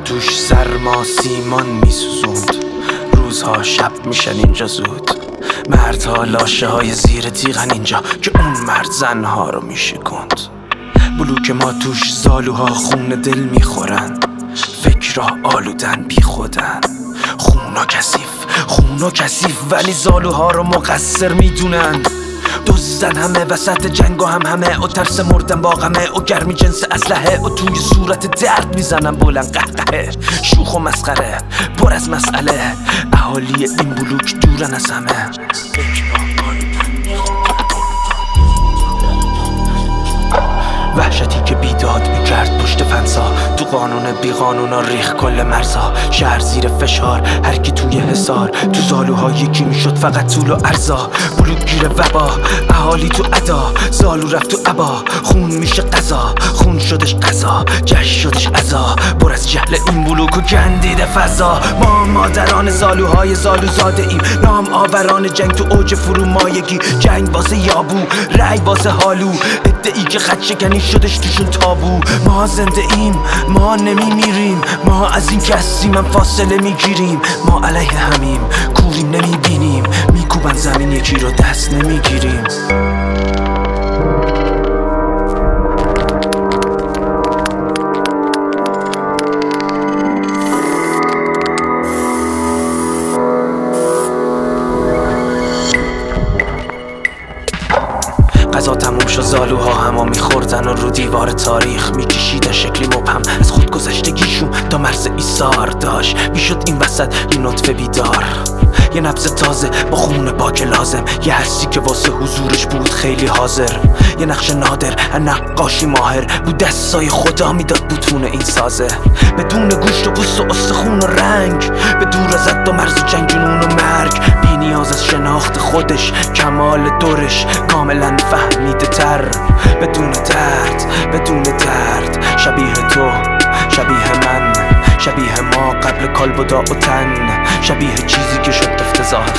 توش سرما سیمان میسوزوند، روزها شب میشن اینجا زود. مردها لاشه های زیر تیغن اینجا که اون مرد زنها رو میشکند. بلوک ما توش زالوها خون دل میخورن، فکرها آلودن بی خودن. خونا کثیف ولی زالوها رو مقصر میدونن. دزدن همه وسط جنگ و همه و ترس مردن با غمه و گرمی جنس اسلحه و توی صورت درد میزنن بلند قهقهه. شوخ و مسخره پر از مسئله، اهالی این بلوک دورن از همه. وحشتی که بیداد میکرد پشت فنسا، تو قانون بی قانونا ریخ کل مرزا. شهر زیر فشار، هر کی توی حصار، تو زالوها یکی میشد فقط طول و ارزا. بلوک گیر وبا، اهالی تو ادا، زالو رفت تو عبا. خون میشه قضا، خون شدش قضا، جشن شدش عزا. پر از جهل این بلوک و گندیده فضا. ما مادران زالوهای زالو زاده ایم، نام آوران جنگ تو اوج فرومایگی. جنگ واسه یابو، رای واسه حالو، ادعی که خط شکنی شدش توشون تابو. ما زنده ایم، ما نمیمیریم، ما از این که هستیم هم فاصله میگیریم. ما علیه همیم، کوریم نمیبینیم، میکوبن زمین یکی رو دست نمیگیریم. قضا تموم شد، زالوها همو میخوردن و رو دیوار تاریخ میکشیدن شکلی مبهم از خود گذشتگیشون تا مرز ایثار. داشت میشد این وسط یه نطفه بیدار، یه نبض تازه با خون پاک لازم. یه حسی که واسه حضورش بود خیلی حاضر، یه نقش نادر نقاشی ماهر بود. دستای خدا میداد بوتون این سازه، بدون گوشت و پوست و استخون و رنگ، به دور از حد و مرز و جنگ جنون و مرگ. بی نیاز از شناخت خودش، کمال دورش کاملا فهمیده تر. بدون درد، شبیه تو، شبیه من، شبیه ما قبل کالبد و تن. شبیه چیزی که شد افتضاح